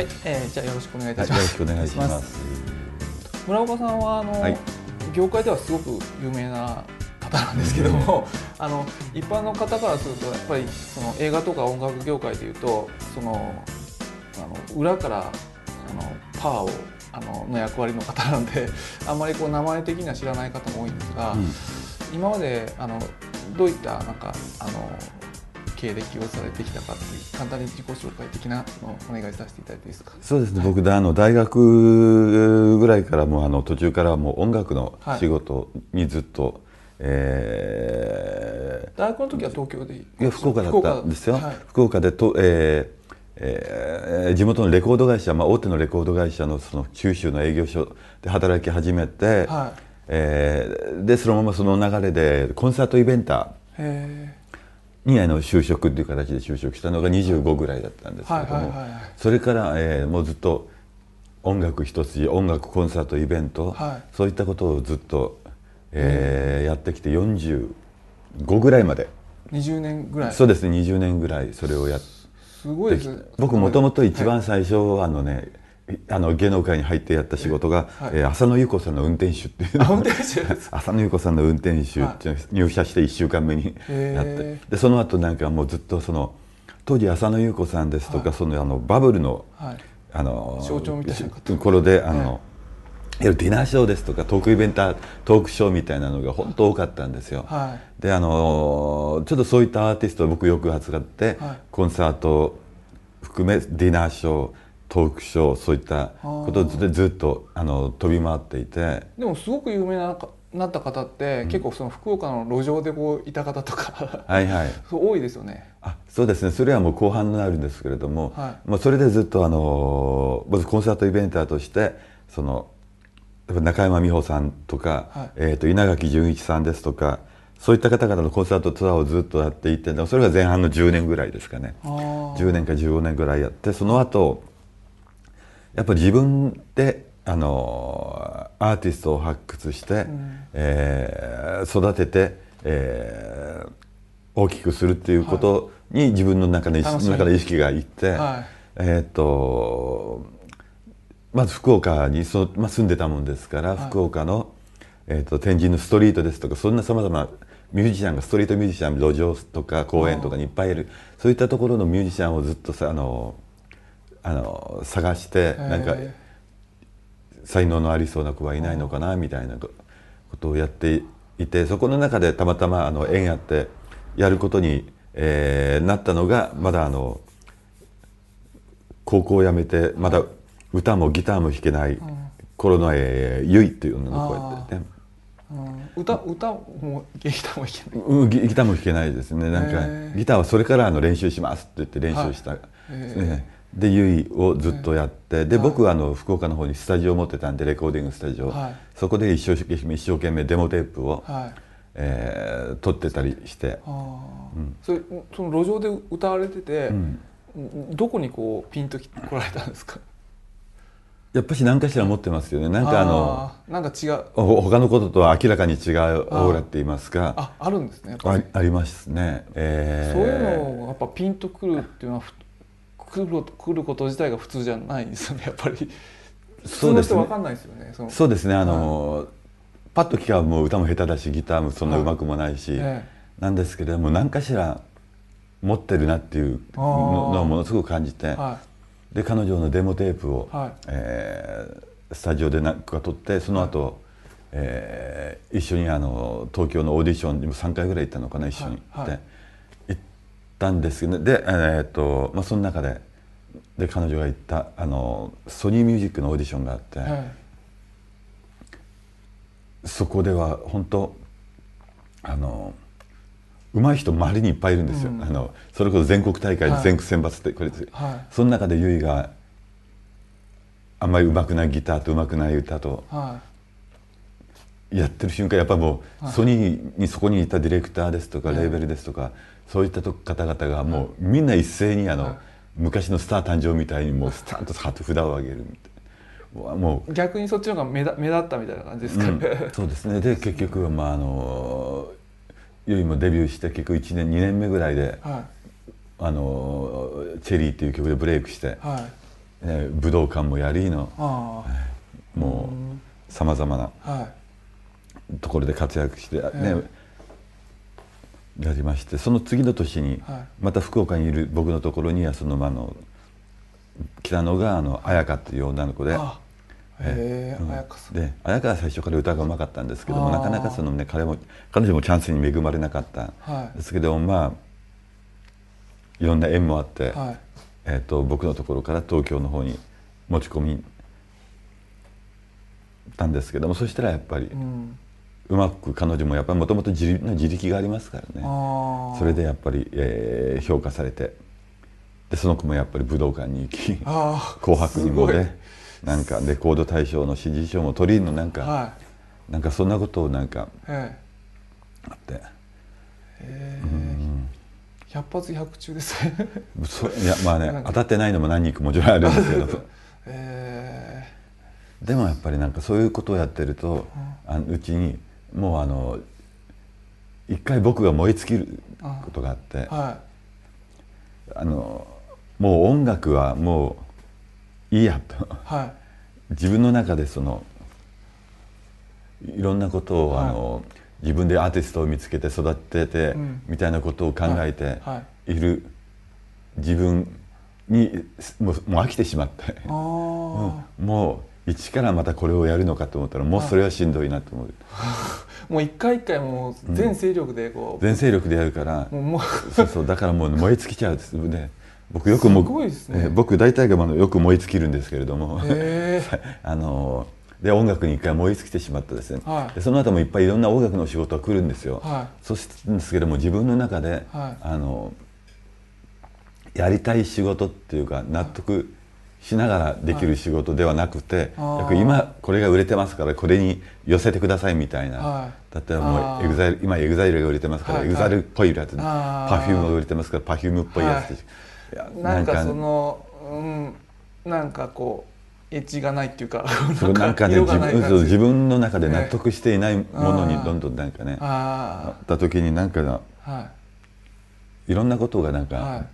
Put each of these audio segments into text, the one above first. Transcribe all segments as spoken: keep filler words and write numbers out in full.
、えー、じゃあよろしくお願いいたします。 はい、よろしくお願いします。 村岡さんはあの、はい、業界ではすごく有名な方なんですけども、あの一般の方からするとやっぱりその映画とか音楽業界でいうとそのあの裏からあのパワーをあのの役割の方なのであんまりこう名前的には知らない方も多いんですが、うん、今まであのどういったなんかあの経歴をされてきたかっていう簡単に自己紹介的なのをお願いさせていただいていいですか。 そうですね、はい、僕あの大学ぐらいからもあの途中からもう音楽の仕事にずっと、はい、えー、大学の時は東京でいや福岡だったんですよ。福岡、はい、福岡でと、えーえー、地元のレコード会社、まあ、大手のレコード会社 の, その九州の営業所で働き始めて、はい、えー、でそのままその流れでコンサートイベンターにあの就職っていう形で就職したのがにじゅうごぐらいだったんですけれども、それから、えー、もうずっと音楽一筋、音楽コンサートイベント、はい、そういったことをずっと、えー、やってきてよんじゅうごぐらいまでにじゅうねんぐらい。 そうですね、にじゅうねんぐらいそれをやってすごいですね。 僕もともと一番最初、はい、あのねあの芸能界に入ってやった仕事が、はい、えー、浅野ゆう子さんの運転手っていうの浅野ゆう子さんの運転手っていうの入社していっしゅうかんめにやって、でその後なんかもうずっとその当時浅野ゆう子さんですとか、はい、そのあのバブルの、はい、あの象徴みたいなところであの、はい、ディナーショーですとかトークイベンタートークショーみたいなのが本当多かったんですよ。はい、であのちょっとそういったアーティストを僕よく扱って、はい、コンサート含めディナーショートークショーそういったことでずっとあの飛び回っていて。 でもすごく有名ななった方って、うん、結構その福岡の路上でこういた方とかはい、はい、そう多いですよね。 あ、そうですね、それはもう後半になるんですけれども、はい、まあそれでずっとあのまずコンサートイベンターとしてその中山美穂さんとか、はい、えー、と稲垣潤一さんですとかそういった方々のコンサートツアーをずっとやっていて、それが前半のじゅうねんぐらいですかね。じゅうねんかじゅうごねんぐらいやって、その後やっぱり自分であのアーティストを発掘して、うん、えー、育てて、えー、大きくするっていうことに自分の中で、はい、中で意識がいって、はい、えー、っとまず福岡にそ、まあ、住んでたもんですから、はい、福岡の、えー、っと天神のストリートですとかそんなさまざまミュージシャンがストリートミュージシャン路上とか公園とかにいっぱいいる、そういったところのミュージシャンをずっとさあのあの探してなんか才能のありそうな子はいないのかなみたいなことをやっていて、そこの中でたまたまあの縁あってやることに、えー、なったのがまだあの高校を辞めてまだ歌もギターも弾けない頃の、えー、ゆいっていう女の子やってね。 うん、歌歌もギターも弾けない、 うん、ギ, ギターも弾けないですね。なんかギターはそれからあの練習しますって言って練習した、はい、ね、でゆいをずっとやって、で僕はあの福岡の方にスタジオを持ってたんでレコーディングスタジオ、はい、そこで一生懸命一生懸命デモテープを、はい、えー、撮ってたりして、 うん、それその路上で歌われてて、うん、どこにこうピンと来られたんですか。 やっぱし何かしら持ってますよね。なんかあのなんか違う他のこととは明らかに違うオーラって言いますか、 ああるんですね。やっぱりあ, ありますね、えー、そういうのやっぱピンとくるっていうのは来る、来ること自体が普通じゃないんですよね。やっぱり普通の人分かんないですよね。 そうですね、そうですね、あの、はい、パッと聞けばもう歌も下手だしギターもそんなうまくもないし、はい、えー、なんですけれども何かしら持ってるなっていうのをものすごく感じて、はい、で彼女のデモテープを、はい、えー、スタジオで何か撮って、その後、はい、えー、一緒にあの東京のオーディションにもさんかいぐらい行ったのかな、一緒に行って、はい、行ったんですけど、で、えーっとまあ、その中でで彼女が行ったあのソニーミュージックのオーディションがあって、はい、そこでは本当あの上手い人周りにいっぱいいるんですよ、うん、あのそれこそ全国大会で全国選抜ってこれです、はい、その中でゆいがあんまり上手くないギターと上手くない歌と、はい、やってる瞬間やっぱもう、はい、ソニーにそこにいたディレクターですとか、はい、レーベルですとかそういった方々がもうみんな一斉にあの、はい、昔のスター誕生みたいにもうスタンと札を上げるみたいな、もう逆にそっちの方が目立、目立ったみたいな感じですかね、 うん、そうですね。で結局はまああのゆいもデビューして結局いちねんにねんめぐらいで、はい、あのチェリーっていう曲でブレイクして、はね、武道館もやりのもうさまざまなところで活躍してね、えー、やりまして、その次の年にまた福岡にいる僕のところにはそのあの来たのがあの彩香という女の子で。 へえ、彩香さん。 で彩香は最初から歌がうまかったんですけども、なかなかそのね彼も彼女もチャンスに恵まれなかったんですけども、まあいろんな縁もあって、はい、えーと僕のところから東京の方に持ち込みたんですけども、そしたらやっぱり、うん、うまく彼女もやっぱりもともと自力がありますからね、それでやっぱり、えー、評価されて、でその子もやっぱり武道館に行き「紅白」にもねなんかレコード大賞の支持賞も取りのなんか、はい、なんかそんなことをなんかあって。 百発百中ですそいやまあね当たってないのも何人かもちろんあるんですけどえー、でもやっぱりなんかそういうことをやってると、うん、あのうちにもうあの一回僕が燃え尽きることがあって、はい、あのもう音楽はもういいやと、はい、自分の中でそのいろんなことをあの、はい、自分でアーティストを見つけて育てて、うん、みたいなことを考えている自分にもう、もう飽きてしまって、うん、もう一からまたこれをやるのかと思ったらもうそれはしんどいなと思うもう一回一回もう全勢力でこう、うん、全勢力でやるからもうそうそうだからもう燃え尽きちゃうんですね。僕よくもう、ねえー、僕大体がよく燃え尽きるんですけれどもあので音楽に一回燃え尽きてしまったですね、はい、でその後もいっぱいいろんな音楽の仕事が来るんですよ、はい、そうするんですけども自分の中で、はい、あのやりたい仕事っていうか納得しながらできる仕事ではなくて、はい、今これが売れてますからこれに寄せてくださいみたいな、はい、だったらもうエグザイル今エグザイルが売れてますから、はい、エグザイルっぽいやつ、パフュームが売れてますからパフュームっぽいやつで、 はい、なんかその、うん、なんかこうエッジがないっていうかなんかね自分の中で納得していないものにどんどんなんかねなった時になんか、はい、いろんなことがなんか、はい、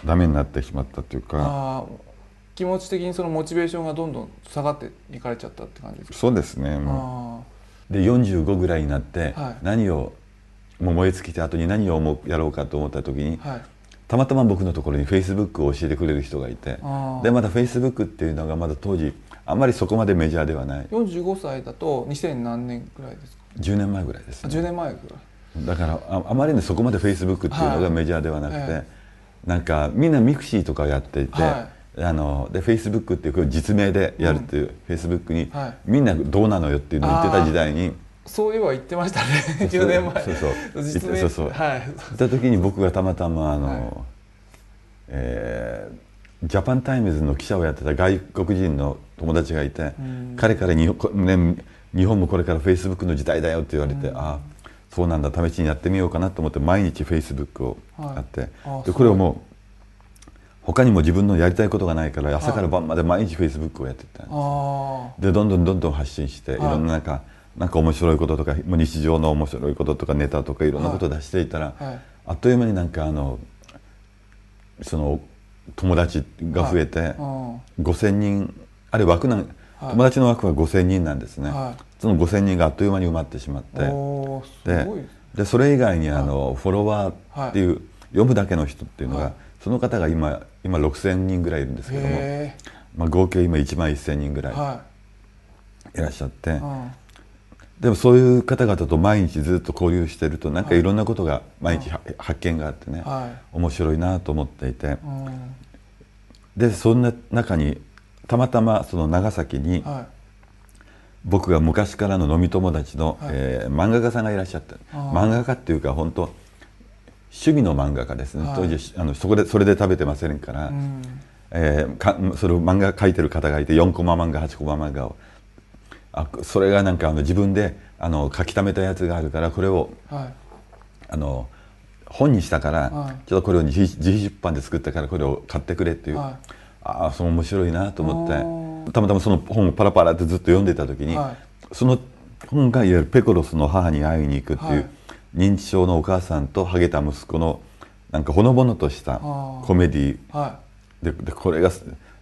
ダメになってしまったっていうか気持ち的にそのモチベーションがどんどん下がっていかれちゃったって感じですか。 そうですね。もうでよんじゅうごぐらいになって、はい、何をもう燃え尽きた後に何をやろうかと思った時に、はい、たまたま僕のところにフェイスブックを教えてくれる人がいて、でまだフェイスブックっていうのがまだ当時あんまりそこまでメジャーではない。 よんじゅうごさいだとにせん何年ぐらいですか。 じゅうねんまえぐらいですね。 じゅうねんまえぐらいだからああまりねそこまでフェイスブックっていうのがメジャーではなくて、はい、なんかみんなミクシーとかやっていて、はい、あのでフェイスブックっていう実名でやるっていう、うん、フェイスブックに、はい、みんなどうなのよっていうのを言ってた時代にそういえば言ってましたねじゅうねんまえ。 そうそう実名そうそう、はい、言った時に僕がたまたまあの、はいえー、ジャパンタイムズの記者をやってた外国人の友達がいて、彼から日本、ね、日本もこれからフェイスブックの時代だよって言われて、ああそうなんだ試しにやってみようかなと思って毎日フェイスブックをやって、はい、でこれをもう他にも自分のやりたいことがないから朝から晩まで毎日フェイスブックをやってたんです、はい、でどんどんどんどん発信して、はい、いろんななんかなんか面白いこととか日常の面白いこととかネタとかいろんなことを出していたら、はいはい、あっという間になんかあのその友達が増えて、はい、ごせんにんあれ枠なん、はい、友達の枠はごせんにんなんですね、はい、そのごせんにんがあっという間に埋まってしまって、で, でそれ以外にあの、はい、フォロワーっていう、はい、読むだけの人っていうのが、はい、その方が今今ろくせんにんぐらいいるんですけども、まあ、合計今いちまんせんにんぐらいいらっしゃって、はい、でもそういう方々と毎日ずっと交流してるとなんかいろんなことが毎日発見があってね、はい、面白いなと思っていて、でそんな中にたまたまその長崎に、はい、僕が昔からの飲み友達の、はいえー、漫画家さんがいらっしゃって、漫画家っていうか本当趣味の漫画家ですね、はい、当時あのそこでそれで食べてませんから、うんえー、かそれを漫画描いてる方がいてよんコマ漫画はちコマ漫画をあそれがなんかあの自分であの書き溜めたやつがあるからこれを、はい、あの本にしたから、はい、ちょっとこれを自費出版で作ったからこれを買ってくれっていう、はい、ああその面白いなと思ってたまたまその本をパラパラってずっと読んでた時に、はい、その本がいわゆるペコロスの母に会いに行くっていう、はい、認知症のお母さんとハゲた息子のなんかほのぼのとしたコメディー、はい、で, でこれがす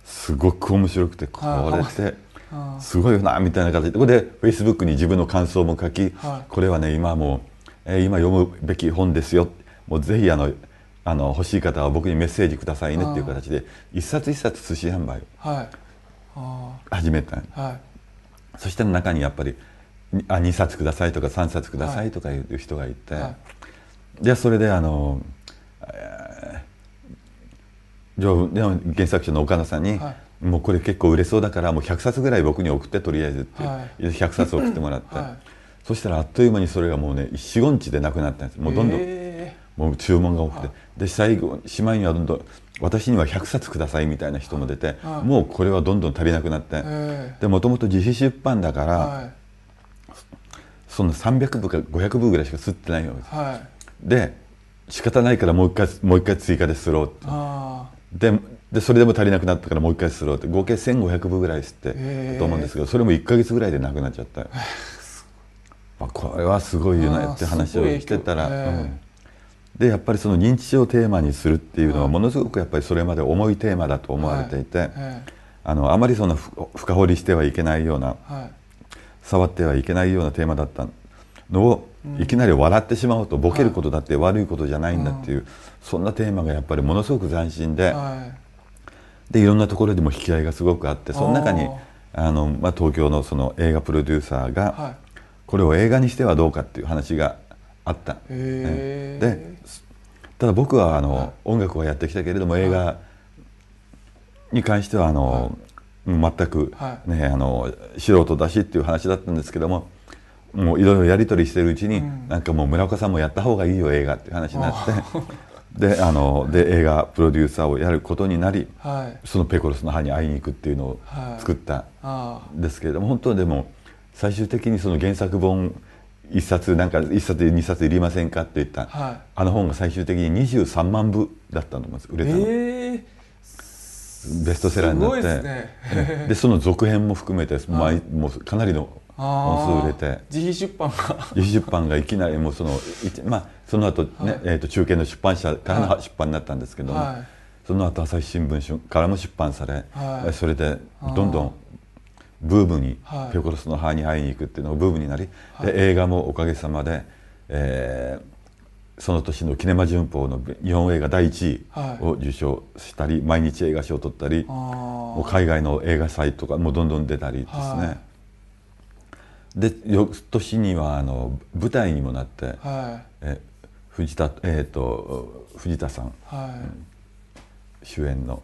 すごく面白くて、これってすごいよなみたいな形で、これでフェイスブックに自分の感想も書き、はい、これはね今もう、えー、今読むべき本ですよ、もうぜひあのあの欲しい方は僕にメッセージくださいねっていう形で一冊一冊寿司販売を始めた、はい、そしたら中にやっぱりあにさつくださいとかさんさつくださいとかいう人がいて、はい、でそれであの、えー、原作者の岡田さんに、はい、もうこれ結構売れそうだからもうひゃくさつぐらい僕に送ってとりあえずって、はい、ひゃくさつ送ってもらって、はい、そしたらあっという間にそれがもうねよん、ごにちでなくなったんです。もうどんどんもう注文が多くて、はい、で最後しまいにはどんどん私にはひゃくさつくださいみたいな人も出て、はい、もうこれはどんどん足りなくなって、でもともと自費出版だから、はい、そのさんびゃくぶかごひゃくぶぐらいしか刷ってないわけです、はい、で仕方ないからもう一回もう一回追加で刷ろうってででそれでも足りなくなったからもう一回刷ろうって合計せんごひゃくぶぐらい刷ってと思うんですけど、それもいっかげつぐらいでなくなっちゃった、まあ、これはすごいよねって話をしてたら、うん、でやっぱりその認知症をテーマにするっていうのはものすごくやっぱりそれまで重いテーマだと思われていて、はいはい、あのあまりその深掘りしてはいけないような、はい、触ってはいけないようなテーマだったのを、うん、いきなり笑ってしまうとボケることだって悪いことじゃないんだっていう、はい、そんなテーマがやっぱりものすごく斬新で、はい、でいろんなところでも引き合いがすごくあって、その中にあの、まあ、東京のその映画プロデューサーが、はい、これを映画にしてはどうかっていう話があった。でただ僕はあの、はい、音楽をやってきたけれども映画に関してはあの、はい、全く、ね、あの素人だしっていう話だったんですけども、もういろいろやり取りしてるうちに、うん、なんかもう村岡さんもやった方がいいよ映画っていう話になってであので映画プロデューサーをやることになり、はい、そのペコロスの歯に会いに行くっていうのを作ったんですけれども、本当でも最終的にその原作本一冊なんか一冊二冊いりませんかって言った、はい、あの本が最終的ににじゅうさんまんぶだったと思います、売れたの、えー、ベストセラーになって、すごいですねでその続編も含めて、まあ、もうかなりの本数売れて、 自費出版が自費出版がいきなりもうその、まあ、その後ね、はい、えーと中堅の出版社からの出版になったんですけども、はい、その後朝日新聞からも出版され、はい、それでどんどんブームに、はい、ペコロスの歯に会いに行くっていうのがブームになり、はい、で映画もおかげさまで、えー、その年のキネマ旬報の日本映画だいいちいを受賞したり、はい、毎日映画賞を取ったり、もう海外の映画祭とかもどんどん出たりですね、はい、で翌年にはあの舞台にもなって、はい、え藤田、えー、と藤田さん、はい、主演の。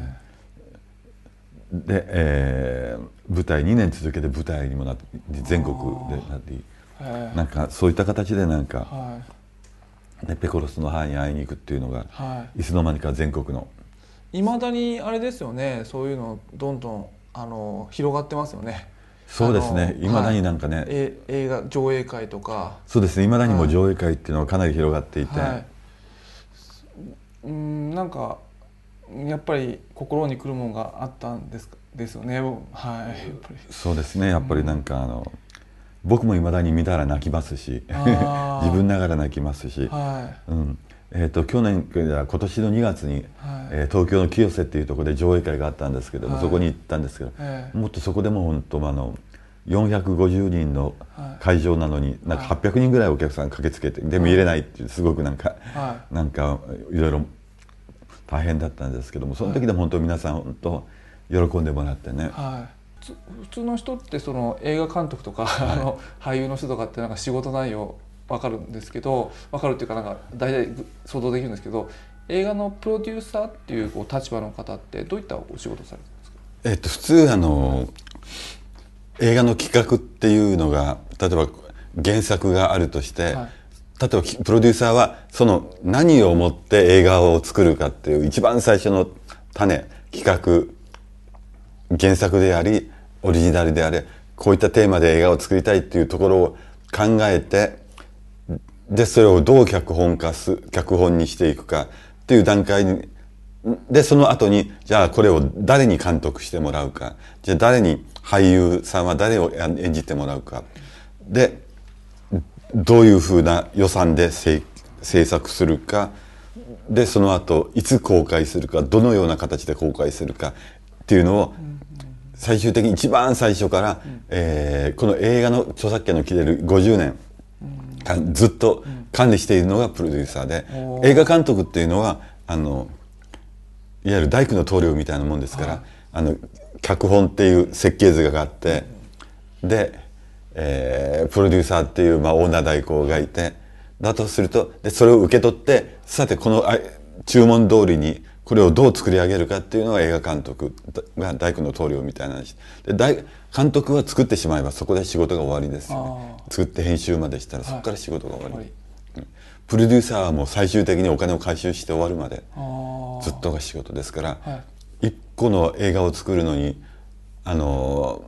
で、えー、舞台にねん続けて舞台にもなって全国でなり、なんかそういった形でなんか、はい、ね、ペコロスの歯に会いに行くっていうのが、はい、いつの間にか全国のいまだにあれですよね、そういうのどんどんあの広がってますよね。 そうですね、いまだになんかね、はい、 え映画上映会とか、 そうですね、いまだにも上映会っていうのはかなり広がっていて、はい、 うんなんかやっぱり心にくるものがあったんですですよね。はい、やっぱりそうですね、やっぱりなんか、うん、あの僕もいまだに見たら泣きますし自分ながら泣きますし、はい、うん、えーと去年今年のにがつに、はい、えー、東京の清瀬っていうところで上映会があったんですけども、はい、そこに行ったんですけど、はい、もっとそこでも本当あのよんひゃくごじゅうにんの会場なのに、はい、なんかはっぴゃくにんぐらいお客さん駆けつけて、でも見れないっていうすごくなんか、はい、なんかいろいろ大変だったんですけども、その時でも本当皆さん本当喜んでもらってね、はい、 普通の人ってその映画監督とか、はい、あの俳優の人とかってなんか仕事内容分かるんですけど、分かるっていうかなんか大体想像できるんですけど、映画のプロデューサーっていうこう立場の方ってどういったお仕事をされてるんですか？ えっと普通あの映画の企画っていうのが例えば原作があるとして、はい、例えばプロデューサーはその何をもって映画を作るかっていう一番最初の種、企画、原作でありオリジナルであれ、こういったテーマで映画を作りたいっていうところを考えて、でそれをどう脚本化す脚本にしていくかっていう段階にで、その後にじゃあこれを誰に監督してもらうか、じゃあ誰に俳優さんは誰を演じてもらうかで、どういうふうな予算で制作するかで、その後いつ公開するか、どのような形で公開するか、 っていうのを最終的に一番最初から、うん、えー、この映画の著作権の切れるごじゅうねんかんずっと管理しているのがプロデューサーで、うん、映画監督っていうのはあのいわゆる大工の棟梁みたいなもんですから、はい、あの脚本っていう設計図があって、で、えー、プロデューサーっていう、まあ、オーナー代行がいて、だとするとでそれを受け取って、さてこの注文通りにこれをどう作り上げるかっていうのが映画監督が大工の棟梁みたいな話で、大監督は作ってしまえばそこで仕事が終わりですよね。作って編集までしたらそこから仕事が終わり、はい、プロデューサーはもう最終的にお金を回収して終わるまでずっとが仕事ですから、はい、一個の映画を作るのにあの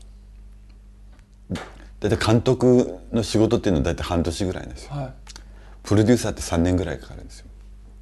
大体監督の仕事っていうのは大体半年ぐらいなんですよ、はい、プロデューサーってさんねんぐらいかかるんですよ。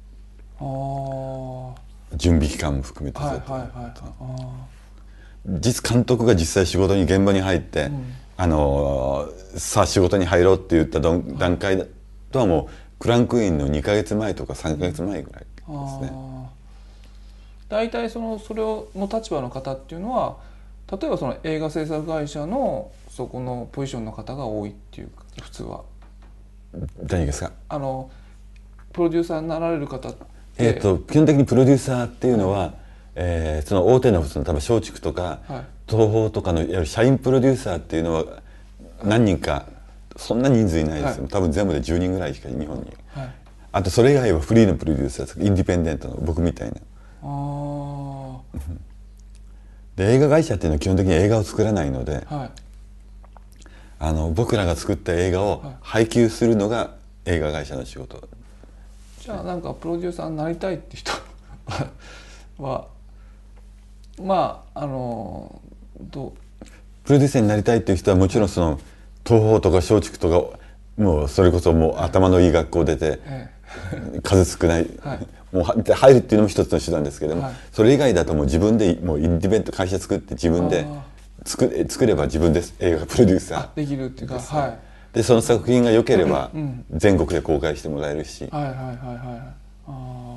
あ準備期間も含めてずっと、はいはいはい、あ実監督が実際仕事に現場に入って、うん、あのさあ仕事に入ろうって言った段階とはもうクランクインのにかげつまえとかさんかげつまえぐらいですね。 大体そのそれをの立場の方っていうのは例えばその映画制作会社のそこのポジションの方が多いっていうか普通は。 何ですか？ あのプロデューサーになられる方って、 えー、と基本的にプロデューサーっていうのは、はい、えー、その大手のその多分松竹とか、はい、東宝とかのいわゆる社員プロデューサーっていうのは何人か、そんな人数いないですよ、はい、多分全部でじゅうにんぐらいしか日本に、はい、あとそれ以外はフリーのプロデューサーです、インディペンデントの僕みたいな。あで映画会社っていうのは基本的に映画を作らないので、はい、あの僕らが作った映画を配給するのが映画会社の仕事。 じゃあなんかプロデューサーになりたいって人はまああのどうプロデューサーになりたいっていう人はもちろんその東宝とか松竹とかもうそれこそもう頭のいい学校出て、ええ、数少ない、はい、もう入るっていうのも一つの手段ですけども、はい、それ以外だともう自分でもうインディペンデント会社作って自分で作作れば自分で映画プロデューサーできるっていうか、はい、 でその作品が良ければ全国で公開してもらえるし、 はいはいはいはい、ああ、うん、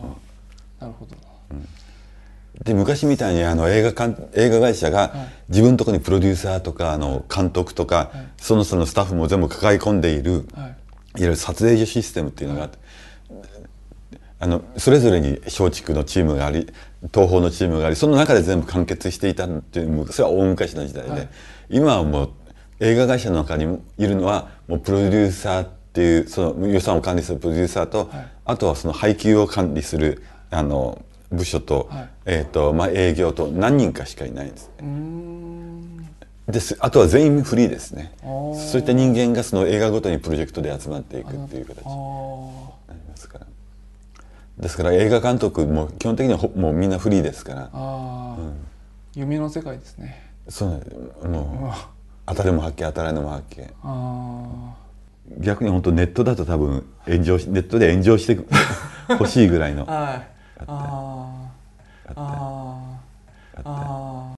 なるほど、うん、 で昔みたいにあの映画かん映画会社が自分のところにプロデューサーとかあの監督とか、はい、そのそのスタッフも全部抱え込んでいる、はい、いわゆる撮影所システムっていうのがあって、はい、あのそれぞれに松竹のチームがあり東宝のチームがありその中で全部完結していたっていうそれは大昔の時代で、はい、今はもう映画会社の中にいるのはもうプロデューサーっていうその予算を管理するプロデューサーと、はい、あとはその配給を管理するあの部署と、はい、えーとまあ、営業と何人かしかいないんです、ね、うーんですあとは全員フリーですね。そういった人間がその映画ごとにプロジェクトで集まっていくっていう形になりますから。ですから映画監督も基本的にはもうみんなフリーですから。あ、 うん、夢の世界ですね。 そうもう当たるも発見当たらないも発見。あ逆に本当ネットだと多分炎上しネットで炎上してほしいぐらいの。はい、ああああ